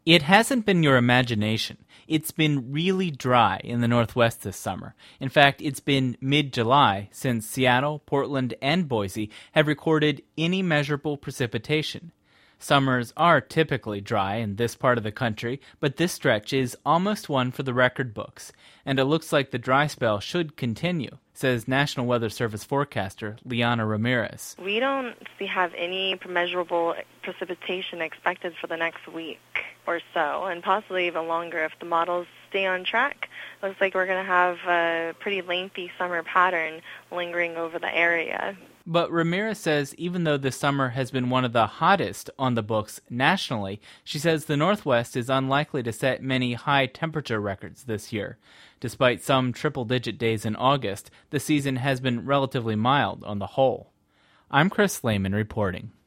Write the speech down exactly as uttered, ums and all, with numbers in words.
It hasn't been your imagination. It's been really dry in the Northwest this summer. In fact, it's been mid-July since Seattle, Portland, and Boise have recorded any measurable precipitation. Summers are typically dry in this part of the country, but this stretch is almost one for the record books, and it looks like the dry spell should continue, says National Weather Service forecaster Liana Ramirez. We don't see have any measurable precipitation expected for the next week or so, and possibly even longer if the models stay on track. Looks like we're going to have a pretty lengthy summer pattern lingering over the area. But Ramirez says even though the summer has been one of the hottest on the books nationally, she says the Northwest is unlikely to set many high temperature records this year. Despite some triple-digit days in August, the season has been relatively mild on the whole. I'm Chris Lehman reporting.